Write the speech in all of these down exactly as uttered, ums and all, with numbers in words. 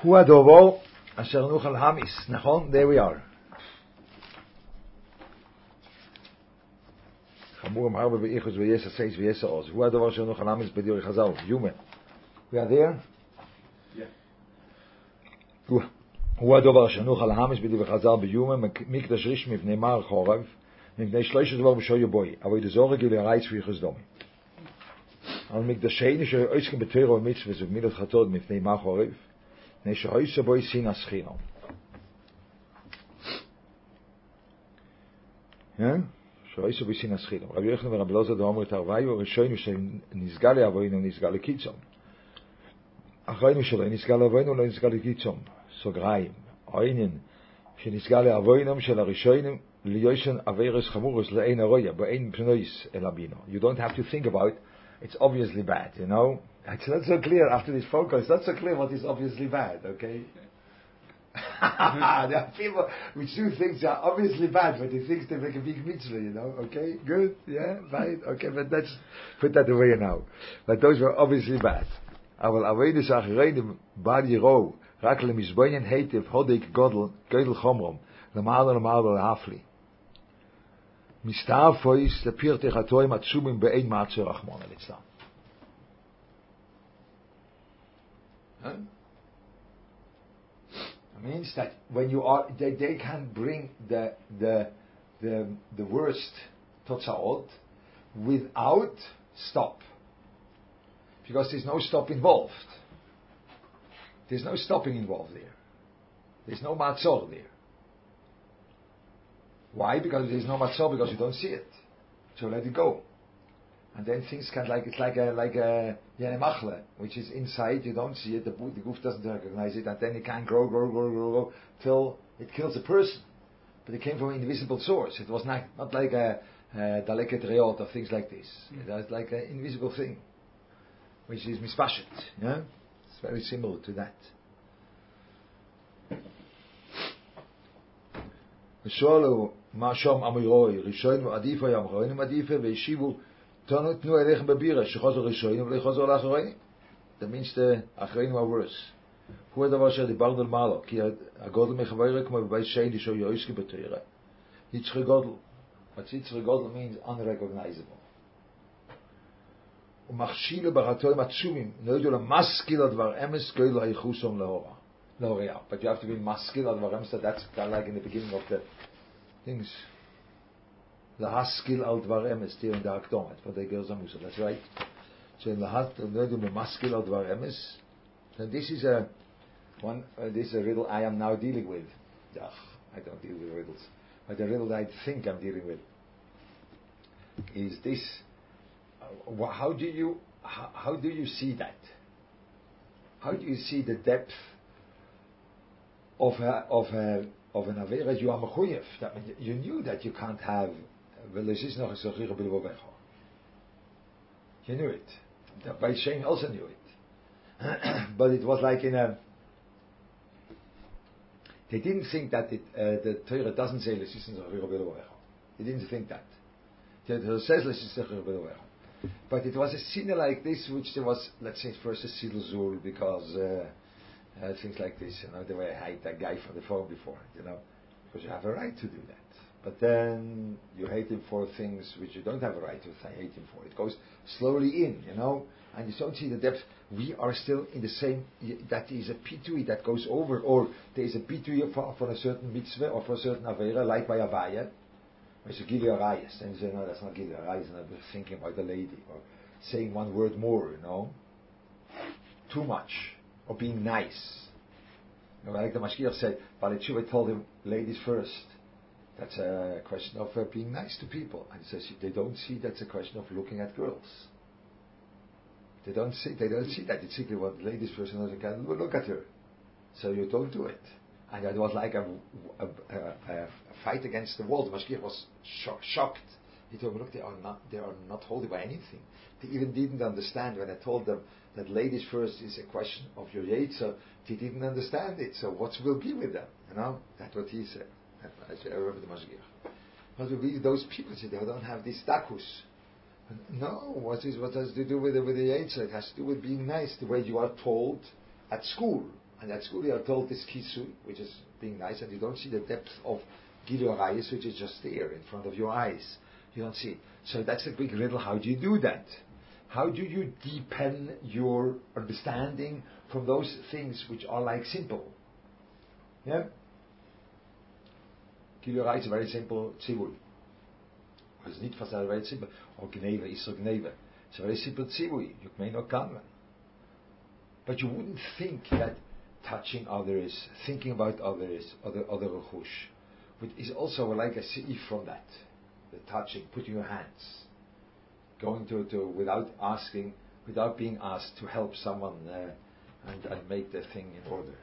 Hu adovo asher nuchal hamis. Nachon, there we are. Chamurim harbe beichus v'yesa seis v'yesa oz. Hu adovo asher nuchal hamis b'dir chazal. Yume. We are there? Yeah. Hu adovo asher nuchal hamis b'dir chazal b'yume mikdash rish mivnei mar chorav mivnei shloishes dvar b'shoy boy. Avoy de zorge gile reis v'yichus domi. Al mikdasheni shoy oisken b'teiro mitzvah zog milot chatod mivnei mar chorav. Neshe hoyse boy sin aschino. Yeah? Shoyse boy sin aschino. Rabbi Yochanan ve Rabbi Elazar domer tarvayu rishoynu shel nizgal avoynu nizgal kitzom. Achaynu shel nizgal avoynu lo nizgal kitzom. Sograim. Einen shel nizgal avoynu shel rishoynu liyoshen averes chamuros le'ein aroya be'ein pnois elabino. You don't have to think about it's obviously bad, you know. It's not so clear after this phone call. It's not so clear what is obviously bad, okay? There are people which do things that are obviously bad, but they think they make a big mitzvah, you know. Okay, good, yeah, fine, okay, but let's put that away now. But those were obviously bad. אבל אביידס אחריהם בר ירו רק למזבוין היטב הודיק גודל גודל חומרום למעלה למעלה להפלי. מסתעפויס לפירתך התוים עצומים באין מעצר רחמון ליצלן. Huh? It means that when you are, they, they can bring the the the the worst totzaot without stop, because there's no stop involved. There's no stopping involved there. There's no matzor there. Why? Because there's no matzor, because you don't see it. So let it go. And then things can, like, it's like a, like a, yeah, machle, which is inside, you don't see it, the, the goof doesn't recognize it, and then it can grow, grow, grow, grow, grow, till it kills a person. But it came from an invisible source. It was not, not like a, daleket reot or things like this. Mm. It was like an invisible thing, which is mispashet, yeah? It's very similar to that. V'sholu ma'ashom amiroi, rishoyim adifa yam choyim adifa, v'yeshivu that means the Achreinim are worse. Who the was the Bardel Malo? Ki a Godel Mechavayre come by Shady show Yoiski Betera. Yitzre Godel. What Yitzre Godel means unrecognizable. Umachshile Baratoim Atsumim. Noidul a maskil advar emes goil haichusom lahora. Lahoria. But you have to be maskil advar emes. That's kind of like in the beginning of the things. The haskil al dvar emes here in the Akdomet for the girls Musa. That's right. So in the hat the maskil al dvar emes. And this is a one. Uh, this is a riddle I am now dealing with. Ugh, I don't deal with riddles, but the riddle that I think I'm dealing with is this: uh, how do you how, how do you see that? How do you see the depth of a, of a, of an avera you are mechuyev? That means you knew that you can't have. You knew it. By Shem also knew it. But it was like in a. They didn't think that it, uh, the Torah doesn't say They didn't think that. The Torah says but it was a sin like this, which there was, let's say, first a silzul because uh, uh, things like this. You know, the way I hate that guy from the phone before. You know, because you have a right to do that. But then you hate him for things which you don't have a right to hate him for. It goes slowly in, you know, and you don't see the depth. We are still in the same, that is a pitui that goes over, or there is a pitui for, for a certain mitzvah or for a certain avera, like by Avaya. It's a Gili Arayas. Then you say, no, that's not Gili Arayas, and I'm thinking about the lady, or saying one word more, you know, too much, or being nice. You know, like the Mashgiach said, Baletshuva told him, ladies first. That's a question of uh, being nice to people. And he says they don't see that's a question of looking at girls. They don't see. They don't see that. It's simply what ladies first and can look at her. So you don't do it. And it was like a, a, a, a fight against the wall. The Mashgiach was shock, shocked. He told me, look, they are not. They are not holding by anything. They even didn't understand when I told them that ladies first is a question of your yetzer. They didn't understand it. So what will be with them? You know, that's what he said. I remember the Mashgiach. But those people say they don't have this takus. No, what is what has to do with the, with the Yetzer? It has to do with being nice, the way you are told at school. And at school you are told this kisui, which is being nice, and you don't see the depth of Gilui Arayos, which is just there in front of your eyes. You don't see it. So that's a big riddle. How do you do that? How do you deepen your understanding from those things which are like simple? Yeah? Gilui Arayos is a very simple tzivui. It's not for very simple. Or gneva, Isser gneva. It's a very simple tzivui. You may not come. But you wouldn't think that touching others, thinking about others, other other rechush, which is also like a seif from that. The touching, putting your hands, going to, to without asking, without being asked to help someone uh, and, and make the thing in order.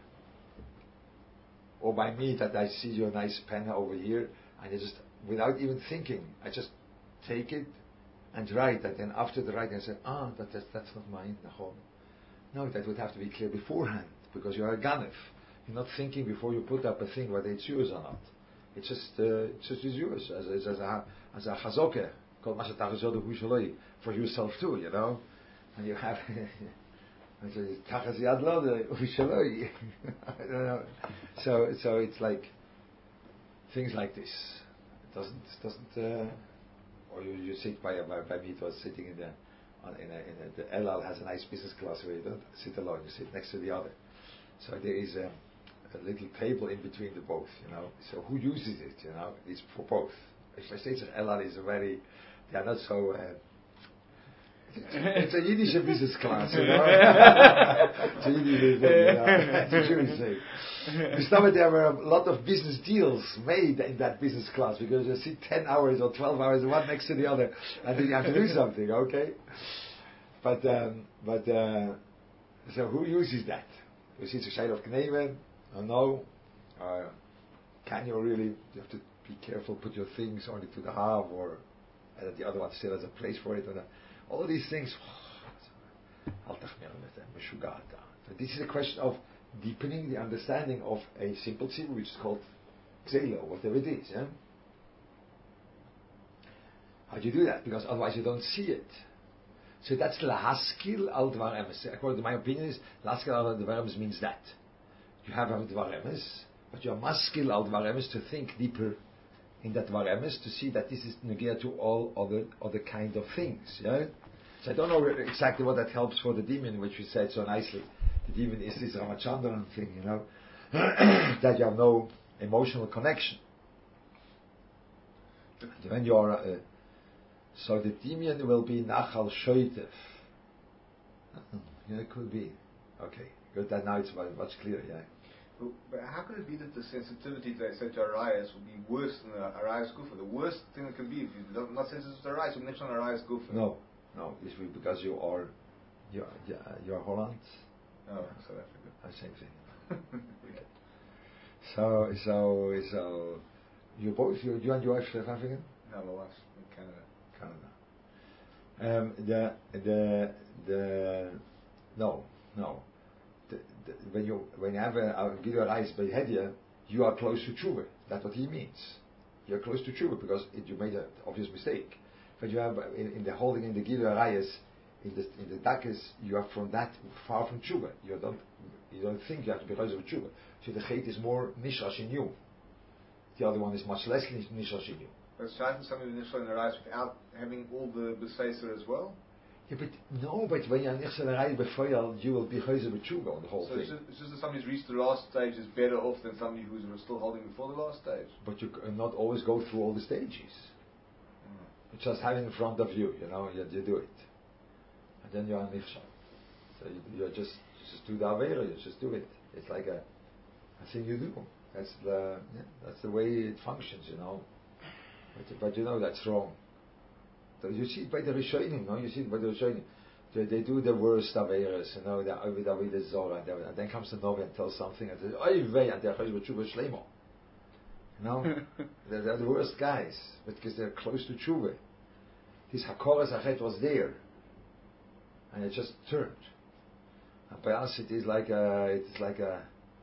Or by me that I see your nice pen over here, and I just, without even thinking, I just take it and write, and then after the writing I say, ah, that, that's, that's not mine, Nachon. No, that would have to be clear beforehand, because you are a ganef. You're not thinking before you put up a thing whether it's yours or not. It's just, uh, it's just yours, as, as, as a as a chazoke, called mashatachazod hushaloi, for yourself too, you know. And you have tachaz yad lo hushaloi. So so it's like things like this. It doesn't it doesn't. Uh, or you, you sit by by, by me. It was sitting in the on, in a, in a, the El Al has a nice business class where you don't sit alone. You sit next to the other. So there is a, a little table in between the both. You know. So who uses it? You know, it's for both. If I say El Al is a very, they are not so. Uh, it's a Yiddish business class, you know. It's a Yiddish thing, you know. It's a Jewish thing. Because there were a lot of business deals made in that business class because you sit ten hours or twelve hours one next to the other, and then you have to do something, okay? But um, but uh, so who uses that? You see, it's a shade of Kneven, or no? Uh, can you really? You have to be careful. Put your things only to the half, or uh, the other one still has a place for it. Or the, all these things. So this is a question of deepening the understanding of a simple tzivur, which is called Gzela, or whatever it is. Yeah? How do you do that? Because otherwise you don't see it. So that's lahaskil al dvar emes. According to my opinion, is lahaskil al dvar emes means that you have a dvar emes, but you are maskil al dvar emes to think deeper in that dvar emes, to see that this is negir to all other other kind of things. Yeah. So I don't know exactly what that helps for the demon, which we said so nicely. The demon is this Ramachandran thing, you know, that you have no emotional connection. And when you are, uh, so the demon will be Nachal Shoitev. Yeah, it could be. Okay, good. That now it's much clearer. Yeah. But, but how could it be that the sensitivity they say to Arayas would be worse than the Arayas Gufa? The worst thing it can be if you're not sensitive to Arayas, would next on Arayas Gufa. No, no, it's because you are, you are, you are Holland. Oh, South Africa. Oh, same thing. Okay. So, so, so, you both, you, you and your wife South African? No, my wife's in Canada. Canada. Um, the, the, the, no, no. The, the, when you when you have a, a Gilui Arayos behavior, you are close to tshuva. That's what he means. You are close to tshuva because it, you made an obvious mistake. But you have in, in the holding in the Gilui Arayos, in the in the dakas, you are from that far from tshuva. You don't you don't think you have to be close to tshuva. So the chait is more nishash in you. The other one is much less nishash in you. But shouldn't somebody be nishal in Arayos without having all the beseser as well? Yeah, but no, but when you're nishal Arayos before, you will be chayzer with tshuva on the whole so thing. It's just, it's just that somebody who's reached the last stage is better off than somebody who's still holding before the last stage. But you cannot always go through all the stages. Mm. Just having in front of you, you know, you, you do it, and then you are nishal. So you, you just just do the avera, you just do it. It's like a, a thing you do. That's the yeah, that's the way it functions, you know. But, but you know that's wrong. So you see it by the Rishonim, no? You see it by the Rishonim. They, they do the worst averas, you know. They are with Avodah Zorah, and, and then comes the Novi and tells something, and says, "Oy vey," and they're chayv b'tshuva shleimo. You know, they're, they're the worst guys, but because they're close to tshuva. His hakoras achet was there, and it just turned. And by us, it is like a, it's like a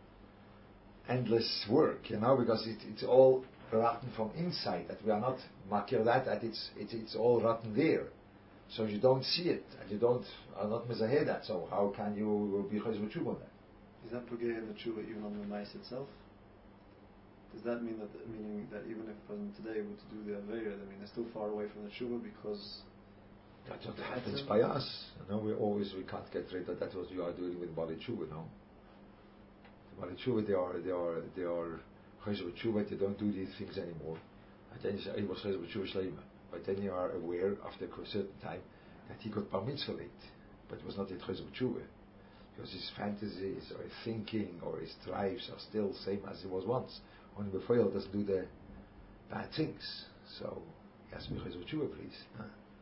endless work, you know, because it, it's all rotten from inside. That we are not makir that, that it's it's it's all rotten there. So you don't see it, and you don't are not mezaheh that. So how can you be chayz b'tshuva on that? Is that pogea in the tshuva even on the mice itself? Does that mean that, meaning that even if a person today were to do the Avera, I mean, they're still far away from the tshuva because that's what happens by us. You know, we always we can't get rid of that. What you are doing with Bali Tshuva, no? The Bali Tshuva, they are they are they are Chayzer Tshuva. They don't do these things anymore. And then you say, "He was Chayzer Tshuva Shleima." But then you are aware after a certain time that he got bar mitzvah late, but it was not yet Chayzer Tshuva, because his fantasies or his thinking or his drives are still same as it was once. Only before he doesn't do the bad things. So he has to be Chayzer Tshuva, please. Huh?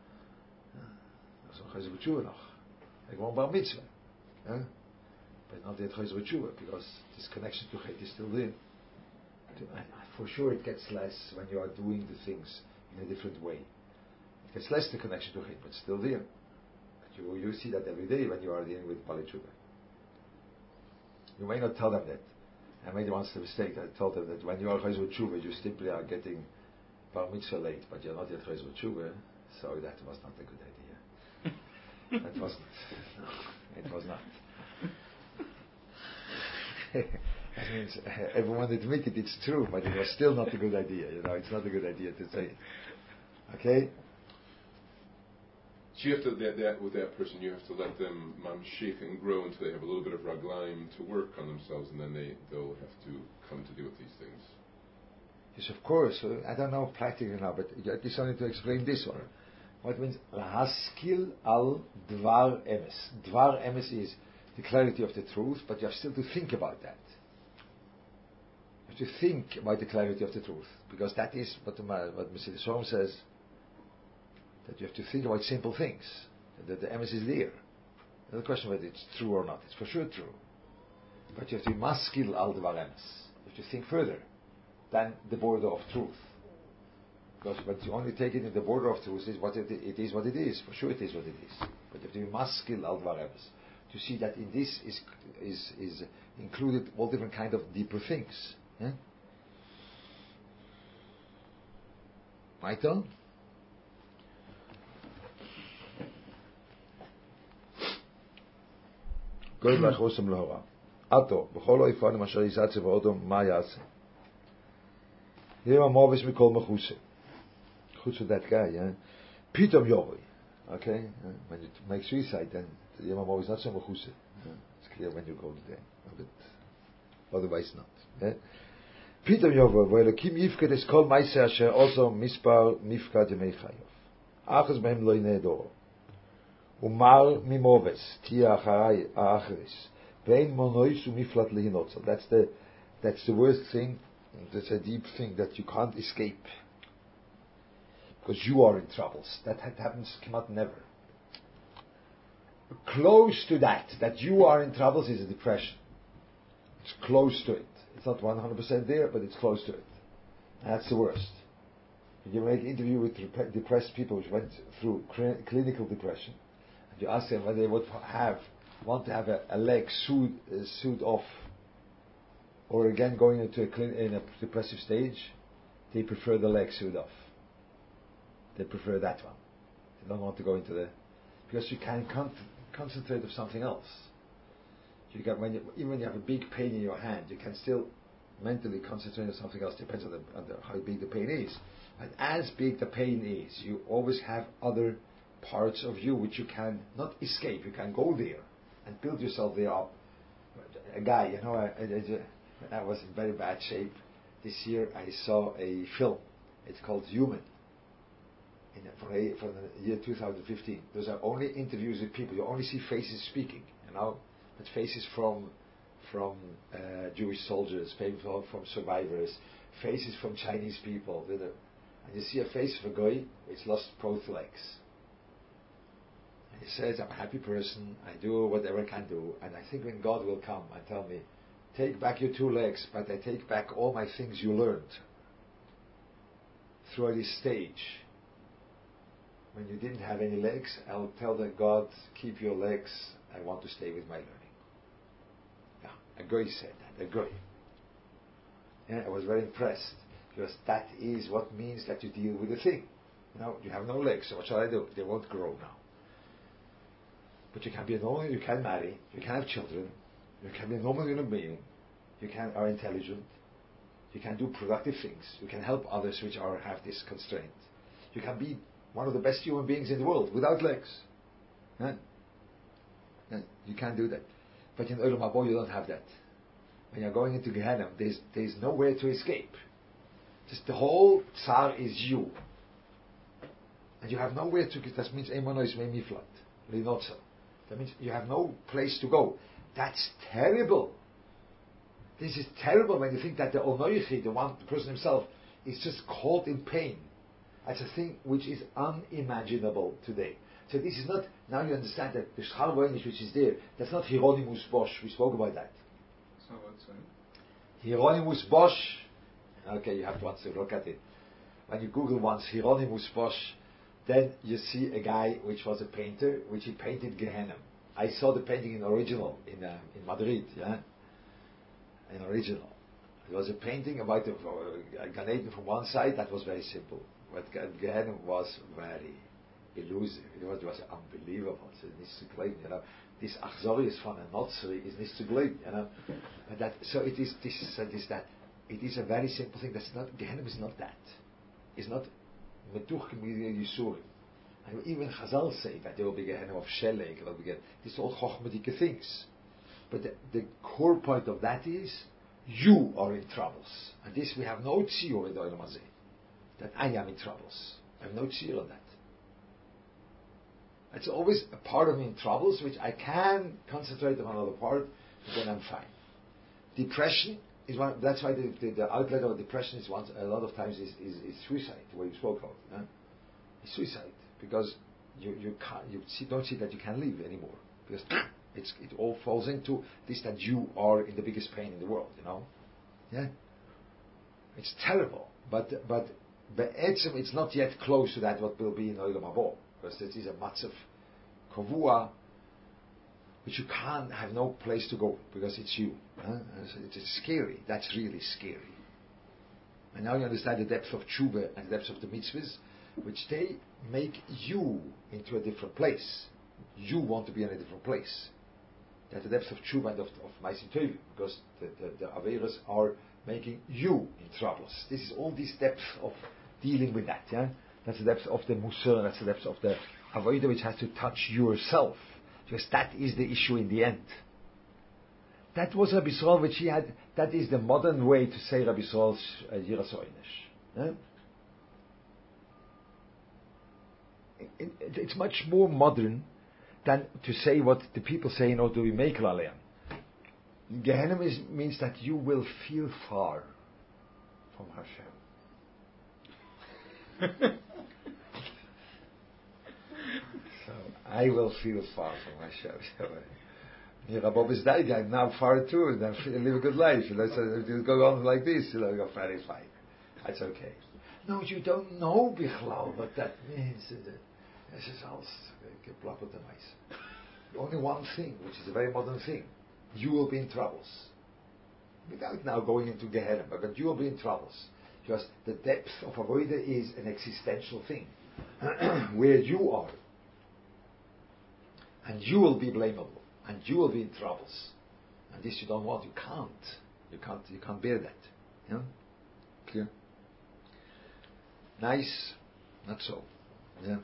So Chayzer Tshuva noch. Like one bar mitzvah. Huh? But not yet Chayzer Tshuva, because this connection to Chet is still there. For sure it gets less when you are doing the things in a different way. It gets less the connection to Chet, but still there. But you, you see that every day when you are dealing with Bali Tshuva. You may not tell them that. I made once the mistake. I told them that when you are Chayzer Tshuva, you simply are getting bar mitzvah late, but you're not yet Chayzer Tshuva. So that was not a good idea. That wasn't. No, it was not. That means uh, everyone admitted it's true, but it was still not a good idea. You know, it's not a good idea to say it. Okay? So you have to, that, that, with that person, you have to let them mamshich and grow until they have a little bit of raglaim to work on themselves, and then they, they'll have to come to deal with these things. Yes, of course. I don't know practically now, but I just wanted to explain this one. What means lahaskil al dvar emes. Dvar emes is the clarity of the truth, but you have still to think about that. You have to think about the clarity of the truth, because that is what the, what Mister Shalom says, that you have to think about simple things, that the emes is there. Not the question whether it's true or not. It's for sure true, but you have to be maskil al dvar emes. You have to think further than the border of truth. Because when you only take it in the border of truth, is what it, it is what it is. For sure it is what it is. But you have to be maskil al dvar emes, to see that in this is is is included all different kind of deeper things. Yeah? My turn? Goy lachosem lohora. Ato, b'chol oifanim asher yisatze v'odom ma yaseh. Yema movis mikol mechuse. Good for that guy, yeah. Pitom Yovi. Okay? Uh, when you make suicide, then the Yemamo is not so mechuse. Uh, it's clear when you go there. But otherwise not. Yeah? Pitom Yovi, where the Kim Yifket is called Maise Asher, also Mispar Mifka de Mechayov. Achas Behem Loi Nedoro. Umar Mimoves, Tia Acharai Acharis. Vein Monois Umiflat Lehinotza. That's the, that's the worst thing. That's a deep thing that you can't escape. Because you are in troubles. That happens, Kemat never. Close to that, that you are in troubles, is a depression. It's close to it. It's not one hundred percent there, but it's close to it. And that's the worst. When you make an interview with depressed people which went through cl- clinical depression, and you ask them whether they would have, want to have a, a leg sewed, uh, sewed off, or again going into a, cl- in a depressive stage, they prefer the leg sewed off. They prefer that one. They don't want to go into the, because you can con- concentrate on something else. You can, when you, even when you have a big pain in your hand, you can still mentally concentrate on something else. Depends on, the, on the, how big the pain is. And as big the pain is, you always have other parts of you which you can not escape. You can go there and build yourself there up. A guy, you know, I, I, I was in very bad shape. This year I saw a film. It's called Human. In, for, a, for the year two thousand fifteen, those are only interviews with people. You only see faces speaking, you know, but faces from from uh, Jewish soldiers, faces from, from survivors, faces from Chinese people. With a, and you see a face of a guy which lost both legs. And he says, "I'm a happy person. I do whatever I can do, and I think when God will come and tell me, take back your two legs, but I take back all my things you learned through this stage." When you didn't have any legs, I'll tell the God, keep your legs, I want to stay with my learning. Yeah, a goy said that, a goy. Yeah, I was very impressed, because that is what means that you deal with the thing. You know, you have no legs, so what shall I do? They won't grow now. But you can be alone, you can marry, you can have children, You can be a normal human being. You can are intelligent. You can do productive things. You can help others which are have this constraint. You can be one of the best human beings in the world without legs. Huh? Huh? You can't do that. But in Olam Haba you don't have that. When you're going into Gehenna, there's there's nowhere to escape. Just the whole tsar is you. And you have nowhere to get. That means Emano is Meflat. Linotza. That means you have no place to go. That's terrible. This is terrible when you think that the Onoichi, the one, the person himself, is just caught in pain. That's a thing which is unimaginable today. So this is not, now you understand that the Schar Voynich which is there, that's not Hieronymus Bosch, we spoke about that. So what's that? Hieronymus Bosch, okay, you have to answer, look at it. When you Google once Hieronymus Bosch, then you see a guy which was a painter, which he painted Gehenna. I saw the painting in original in uh, in Madrid, yeah, in original. It was a painting about the uh, Gan Eden from one side. That was very simple, but Gehenna was very elusive. It was, it was unbelievable. So it's nicht zu glauben, you know. This Achzorius von a Notzri is nicht zu glauben, you know. But that, so it is this, so this that. It is a very simple thing. That's not Gehenna is not that. It's not Metuch Yisurim. And even Chazal say that there will be Gehenna of Shelek, there will be Gehenna. These are all Chochmadik things. But the, the core point of that is, you are in troubles. And this we have no tziyur in the Olam Hazeh. That I am in troubles. I have no tziyur on that. It's always a part of me in troubles, which I can concentrate on another part, and then I'm fine. Depression is one, that's why the, the, the outlet of depression is once, a lot of times is, is, is suicide, the way you spoke of. Huh? It's suicide. Because you you can't you see, don't see that you can live anymore, because it's it all falls into this that you are in the biggest pain in the world, you know, yeah. It's terrible, but but be'etzem it's not yet close to that what will be in Olam Haba, because this is a matzav kavua, which you can't have no place to go because it's you. Huh? It's, it's scary. That's really scary. And now you understand the depth of tshuva and the depth of the mitzvahs, which they make you into a different place. You want to be in a different place. That's the depth of tshuva and of, of Ma'asim Tovim, because the, the, the Averas are making you in troubles. This is all this depth of dealing with that. Yeah? That's the depth of the Musar, that's the depth of the Avodah, which has to touch yourself. Because that is the issue in the end. That was Rabbi Yisrael, which he had, that is the modern way to say Rabbi Yisrael's uh, Yiras Oynesh. Yeah? It, it, it's much more modern than to say what the people say in order to make Lalean. Gehenna is, means that you will feel far from Hashem. So I will feel far from Hashem. Rabbi is dying. I'm now far too, and I live a good life. You know, so if you go on like this, you know, you're very fine. That's okay. No, you don't know Bichlal what that means. This is all only one thing, which is a very modern thing. You will be in troubles. Without now going into Gehenna, but you will be in troubles. Because the depth of Avodah is an existential thing. Where you are. And you will be blamable. And you will be in troubles. And this you don't want. You can't. You can't you can't bear that. Yeah? Clear? Nice? Not so. Yeah.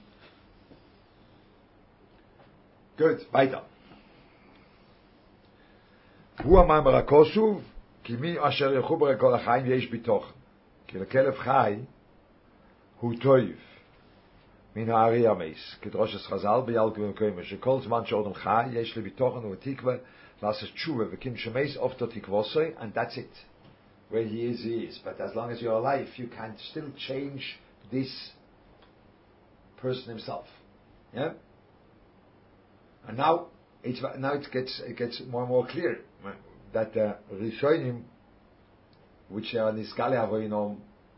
Good. Weiter. הוא המאמר הכוסוב, כי מי אשר יחובר כל החיים יש ביטוחן. כי לכלב חי הוא טויב מן הארי המס. כדרוש חז"ל ביאלק במקוים, שכל זמן שאודם חי יש לי ביטוחן ותקווה לעשות תשובה וקים שמס אופתו תקווסי, and that's it. Where he is, he is. But as long as you're alive, you can still change this person himself. Yeah? And now It's, now it gets it gets more and more clear that the Rishonim, which are Niskale Avoinom,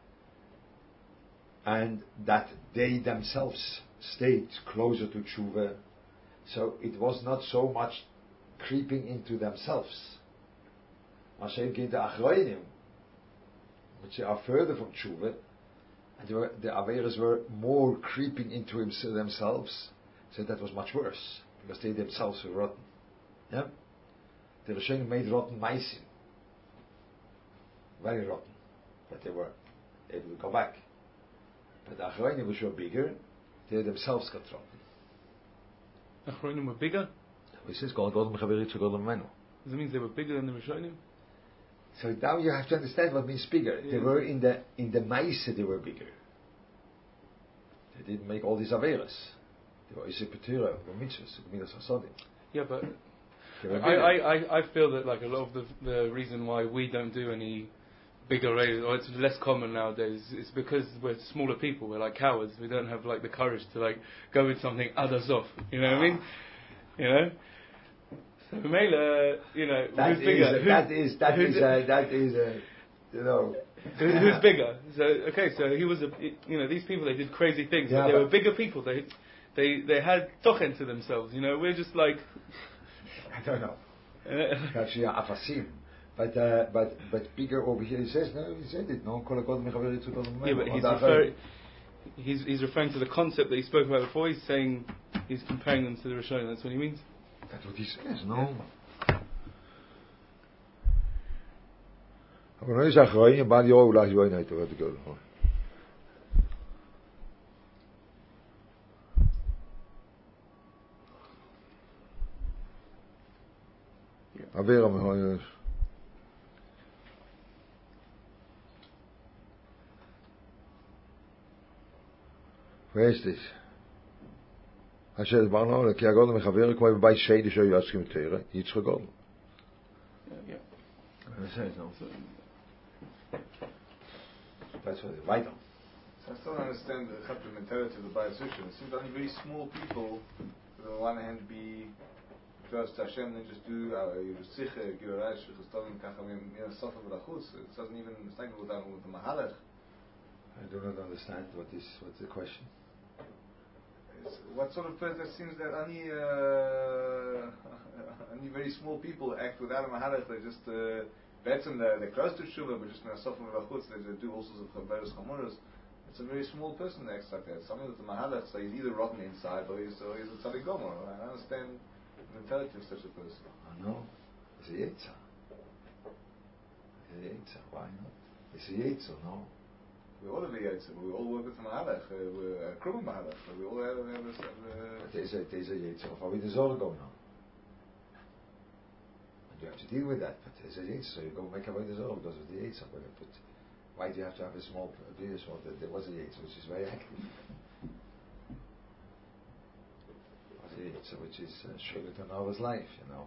and that they themselves stayed closer to Tshuva, so it was not so much creeping into themselves. Mashem the Achroinim, which are further from Tshuva, and they were, the Averas were more creeping into themselves, so that was much worse. Because they themselves were rotten. Yeah? the Rishonim made rotten meisim, very rotten, but they were able to go back. But the Achronim, which were bigger, they themselves got rotten. Achronim were bigger? It says, God, God, Mechaber Yitzchak, God, Menu. Does it mean they were bigger than the Rishonim? So now you have to understand what means bigger. Yeah. They were in the in the Maise, they were bigger. They didn't make all these averas. They were Isaac Petura, the mitzvahs, the mitzvahs hasodim. Yeah, but They were I, bigger. I, I, I feel that like a lot of the the reason why we don't do any bigger raids, or it's less common nowadays, is because we're smaller people. We're like cowards. We don't have like the courage to like go with something others off. You know what I mean? You know. So Mela, you know, That who's is, bigger? uh, Who's- that is that who's- is uh, that is uh, you know. Who- Who's bigger? So okay, so he was a, you know, these people, they did crazy things, Yeah, but they but- were bigger people. They they they had tochen to themselves. You know, we're just like I don't know. uh, Actually, afasim. But uh, but but bigger over here. He says no. He said it. No, kol hakol mechaber Yitzchak, God, Menu. yeah, but Or he's the referring he's he's referring to the concept that he spoke about before. He's saying he's comparing them to the Rishonim. That's what he means. That's what he says. No. אבל לא יש אחראים, בא ליאור אולי יואי נהייתו, ואתה גאול. אוויר המהוי. ואיש דיס. אשר דברנו, כי הגודל מחבר, כמו בבית שיידי שהיו עסקים תראה, יצחק גודל. Yeah, yeah. That's it, no? So, That's what it's vital. So I still don't understand the chapter mentality of the Bayis Rishon. It seems only very small people, on the one hand, be close to Hashem and just do Yirusiche, Girorai, Shechustovim, Kachamim, Sofa V'lachutz. It doesn't even, it's not even done with the Mahalach. I do not understand what is, what's the question. It's, what sort of person that seems that only, uh, only very small people act without a Mahalach, they just, uh, Betzim, they're, they're close to Shuvah, but just in a Sofa V'lachutz, they do all sorts of Chaveros Chamuras. It's a very small person that acts like that. Something with the Mahalach, so he's either rotten inside or he's, or he's a Tzaddik Gomer. I don't understand the mentality of such a person. I know. It's a Yetzer. It's a Yetzer. Why not? It's a Yetzer, no? We all have a Yetzer. We all work with the Mahalach. Uh, we're a Krum Mahalach. We all have, have, a, have a... But there's a, there's a Yetzer of how we deserve going on. And you have to deal with that. But there's a Yetzer, so you go make a way deserve because of the Yetzer. But why do you have to have a small, a very small, there was a Yetzer which is very active. There was a Yetzer which is uh, Shrevet on Nova's life, you know.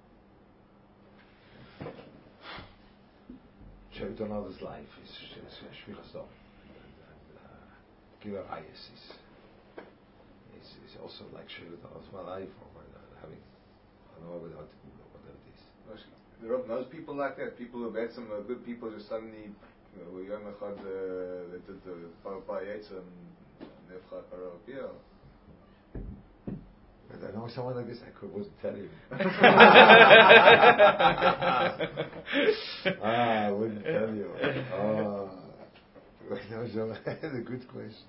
Shrevet on Nova's life is Shvichas Dom. Giver Ayes is, is, is also like Shrevet on Nova's life, or uh, having, I don't know what, what it is. The Rav knows people like that. People who had some uh, good people just suddenly, you know, Yom Echad, uh, they did the Parapah Yetzer and Nefchat Parapah. But I know someone like this, I could, wouldn't tell you. ah, I wouldn't tell you. Oh, I know someone, that's a good question.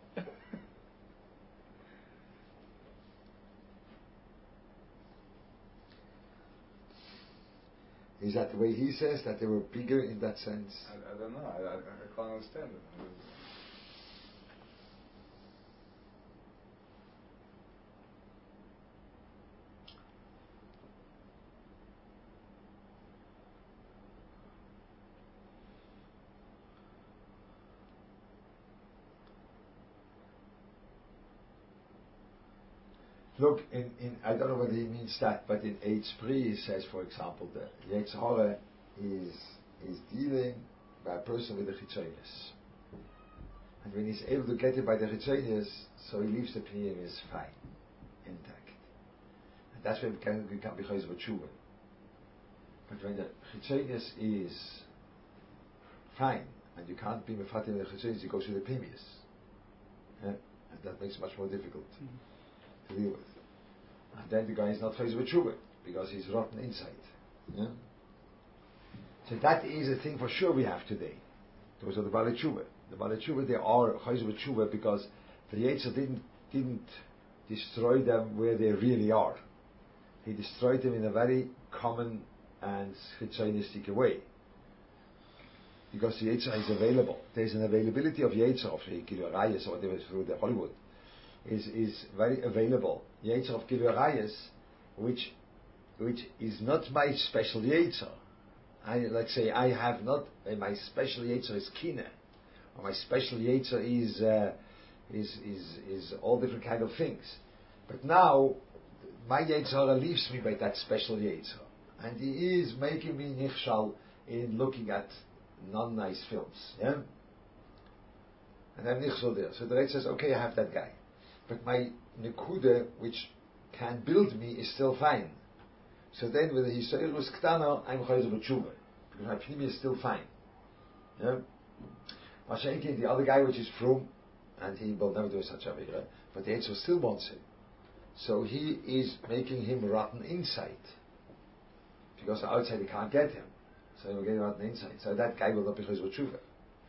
Is that the way he says, that they were bigger in that sense? I, I don't know. I, I, I can't understand it. Look, in, in I don't know whether he means that, but in Eitz Pri he says, for example, that Yetzer Hara is is dealing by a person with the Chitzonius. And when he's able to get it by the Chitzonius, so he leaves the Pneumius fine, intact. And that's when we can become because of a tshuva. But when the Chitzonius is fine, and you can't be mefatim with the Chitzonius, you go to the Pneumius. Yeah? And that makes it much more difficult. Mm-hmm. to deal with. And then the guy is not chayz with tshuva because he's rotten inside. Yeah? So that is a thing for sure we have today. Those are the Balei Tshuva. The Balei Tshuva, they are chayz with tshuva because the Yetzer didn't didn't destroy them where they really are. He destroyed them in a very common and chitzonistic way. Because the Yetzer is available. There's an availability of Yetzer, of Gilui Arayos, or whatever through the Hollywood, is is very available. Yetzer of Gilui Arayos, which which is not my special Yetzer. I, let's say I have not, uh, my special Yetzer is Kine, or my special Yetzer is, uh, is, is, is all different kind of things. But now, my Yetzer leaves me by that special Yetzer. And he is making me nichshal in looking at non-nice films. Yeah? And I'm nichshal there. So the Rebbe says, okay, I have that guy. But my nekude, which can build me, is still fine. So then, with the Yisrael was Ktana, I'm Chayzer B'tshuva. Because my Pnimi is still fine. Yeah? Mashenki, the other guy, which is Frum, and he will never do such a Avera, but the Yetzer still wants him. So he is making him rotten inside. Because outside he can't get him. So he will get him rotten inside. So that guy will not be Chayzer B'tshuva.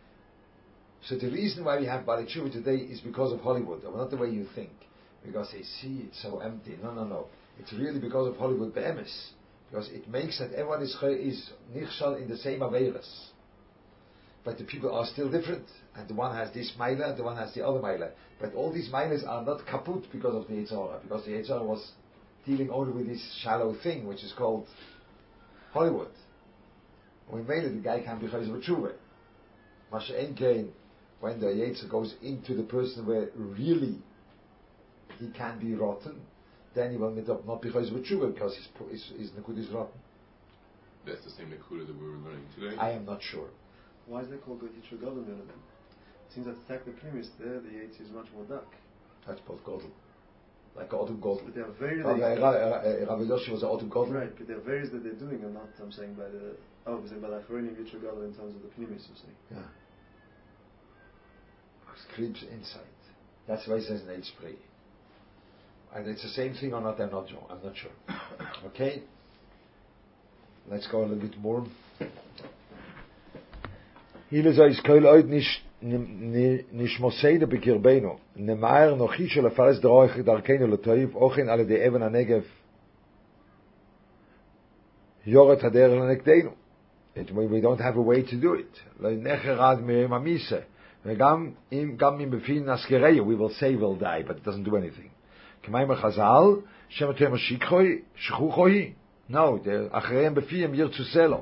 So the reason why we have Baalei Tshuva today is because of Hollywood, or not the way you think. Because they see it's so empty. No, no, no. It's really because of Hollywood be'emes. Because it makes that everyone is is nichshal in the same averas. But the people are still different. And the one has this maila, the one has the other maila. But all these mailas are not kaput because of the Yetzer Hara. Because the Yetzer Hara was dealing only with this shallow thing, which is called Hollywood. When made it, the guy can be Chayzer B'tshuva. Masha Ein Kein, when the Yetzer goes into the person where really he can be rotten, then he will not be Chayzer B'tshuva because his, his, his Nakud is rotten. That's the same Nakuda that we were learning today? I am not sure. Why is that called Yetzer Gadol then? It seems that the attack the premise there, the Yetzer is much more dark. That's both Godel. Like Odom Godel. But there are various... Rabbi Yoshi was an Odom Godel. Right, but there are various that they're doing, and not, I'm saying by the... Oh, I'm saying by the Achronim Yetzer Gadol in terms of the premise, I'm saying. Yeah. It creeps inside. That's why it says Nate Spray. And it's the same thing or not, I'm not sure. I'm not sure. Okay? Let's go a little bit more. Hile sei es keul oid nish moseide bekirbeinu. Nemaer nochi shel afares deroich darkeinu letoiv ochin ale de even hanegev yoret hader lenekdeinu. We don't have a way to do it. Lo necherad mirim amise. Gam im gam im befin naskereyu. We will say we'll die, but it doesn't do anything. K'mayim Chazal shemetem shikhoy shchuchoy. No, the achreim befim yirtzuselo.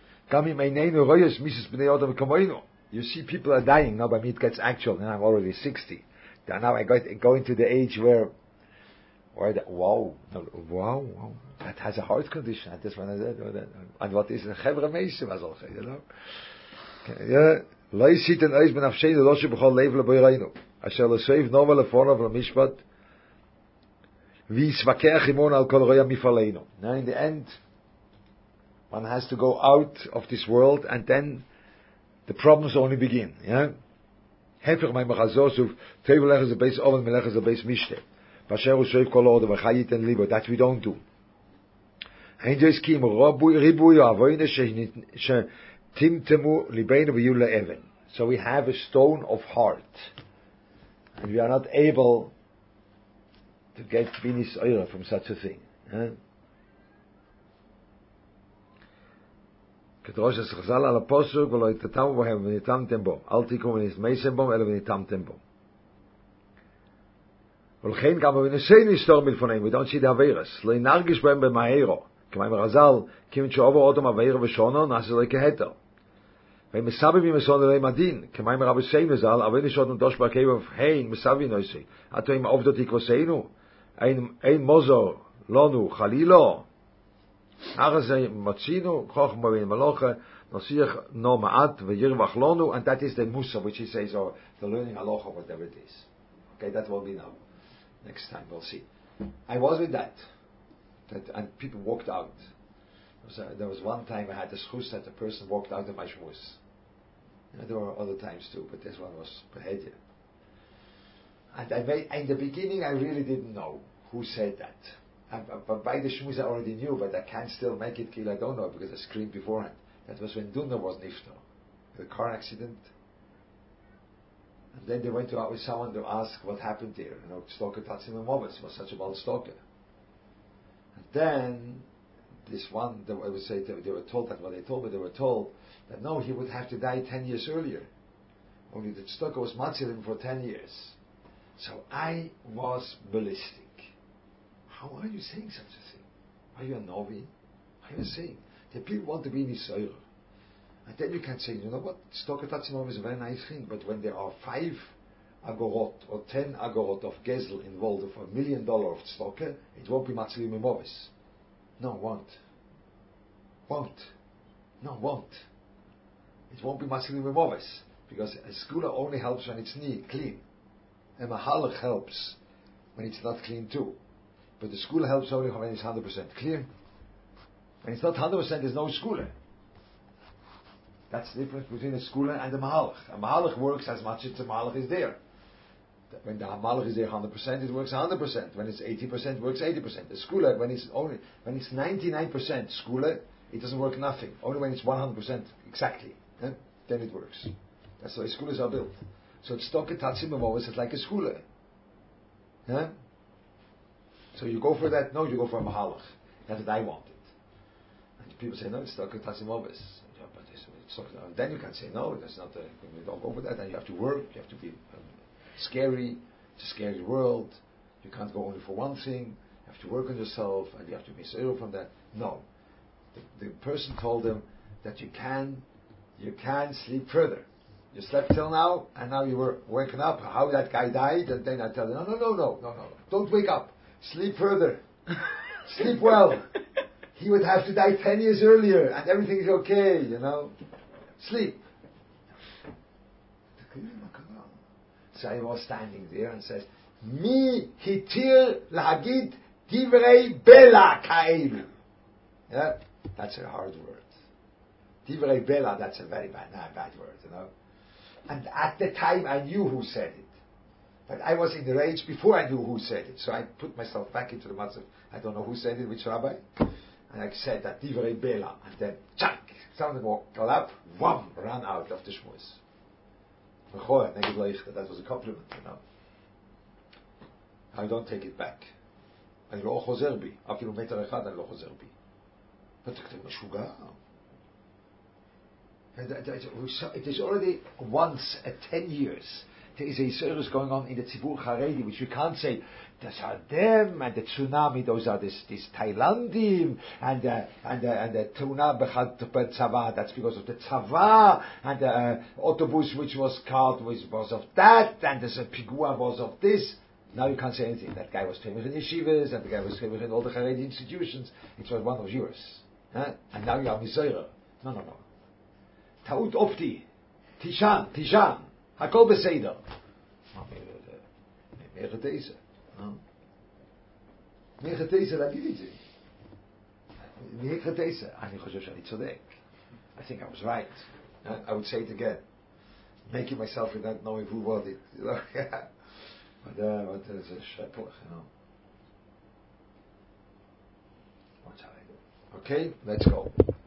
You see people are dying now. By me it gets actual, and I'm already sixty. Now I go, go into the age where, where the, wow, wow, wow, that has a heart condition. That's one of that. And what is a chevra meise, you know? Yeah, lo yisit en ois benafsheinu lo shebechol leiv leboyreinu. Asher lo seiv nova lefonav lemishpat v'yisvakeach imon al kol roya mifaleinu. Now in the end, one has to go out of this world, and then the problems only begin. Yeah. Hefech mei machazosuf tevelech is a base oven melech is a base mishte. Basher ushoiv kol order v'chayit en libo. That we don't do. Angels kim ribuy avoyne she timtemu libeinu v'yula even. So we have a stone of heart, and we are not able to get binis oira from such a thing. Yeah? כדרוש הסחזל על הפוסוק ולא יתתמו בהם וניתמתם בו אל תיקום ונסמייסם בו אלא וניתמתם בו ולכן גם בנסים נסתור מלפונים we don't see the Averas לא נרגיש בהם במהירו כמיים הרזל כיוון שעובר אותם אביר ושונו נעשה לי כהתר והם מסביבים מסונו להם הדין כמיים הרב סיינו זל אבל נשאותנו דוש ברכב hein מסביב נויסי עתו עם העובדות יקבוסנו אין מוזור לנו חלילו Achazay Matzino, Choch Marin Malocha, Nasir no Ma'at, V'yirvach Lonu, and that is the Musa, which he says, or the learning Alocha, whatever it is. Okay, that will be now. Next time, we'll see. I was with that. that and people walked out. There was, a, there was one time I had a schus that a person walked out of my shmuz. You know, there were other times too, but this one was behavior. And I made, in the beginning, I really didn't know who said that. And, but by the shmuz I already knew, but I can't still make it clear I don't know because I screamed beforehand. That was when Dunda was niftar, the car accident. And then they went to out with someone to ask what happened there. You know, Stalker Tatsim Movis was such a bald stalker. And then this one, they, I would say they, they were told that what they told me, they were told that no, he would have to die ten years earlier. Only the tzedakah was matzilim for ten years. So I was ballistic. How are you saying such a thing? Are you a novi? Are you saying that people want to be Nisayrah? And then you can say, you know what, tzedakah tatzimov is a very nice thing, but when there are five agorot or ten agorot of gezel involved of a million dollar of tzedakah, it won't be matzilim imovis. No, won't. Won't. No, won't. It won't be matzilim imovis. Because a skula only helps when it's neat, clean. A mahalach helps when it's not clean too. But the skula helps only when it's one hundred percent clear. When it's not one hundred percent, there's no skula. That's the difference between a skula and a mahalach. A mahalach works as much as the mahalach is there. When the mahalach is there one hundred percent, it works one hundred percent. When it's eighty percent, it works eighty percent. The skula, when it's only when it's ninety-nine percent skula, it doesn't work nothing. Only when it's one hundred percent exactly, eh? Then it works. That's the way skulas are built. So it's tzedakah tatzim always is like a skula. Yeah? So you go for that? No, you go for a mahalach. That's what I wanted. And people say, no, it's tzedakah tatzim always. Yeah, but it's, it's, and then you can say, no, that's not. A, you don't go for that. And you have to work. You have to be um, scary. It's a scary world. You can't go only for one thing. You have to work on yourself, and you have to be zero from that. No, the, the person told them that you can, you can sleep further. You slept till now, and now you were waking up. How that guy died, and then I tell them, no, no, no, no, no, no, don't wake up. Sleep further. Sleep well. He would have to die ten years earlier, and everything is okay, you know. Sleep. So I was standing there and says, Mi hitir lahagid divrei bela kaelu. Yeah, that's a hard word. Divrei bela, that's a very bad, not bad word, you know. And at the time I knew who said it. But I was in the rage before I knew who said it. So I put myself back into the matzav. I don't know who said it, which rabbi. And I said that divrei bela. And then, chak, something walked up, wham, ran out of the shmuz. That was a compliment, you know. I don't take it back. אני לא חוזר בי. אפילו מטר אחד אני לא חוזר בי. ואתה משוגע. It is already once at ten years. There is a service going on in the Tzibur Haredi, which we can't say, those are them, and the tsunami, those are this, this Thailandim, and uh, and uh, and the Tuna Bechad Tzava, that's because of the Tzava, and the uh, autobus which was caught was, was of that, and the Pigua was of this. Now you can't say anything. That guy was famous in yeshivas, and the guy was famous in all the Haredi institutions. It was one of yours. Huh? And now you are Misoira. No, no, no. Taut opti. Tishan, Tishan. Hakol בסדר. מי איך תעשה? מי איך תעשה להגיד את זה? מי איך תעשה? אני חושב שאני צודק. I think I was right. I would say it again. Making myself without knowing who was it. but uh, but it's a shepach, you know. What shall I do? Okay, let's go.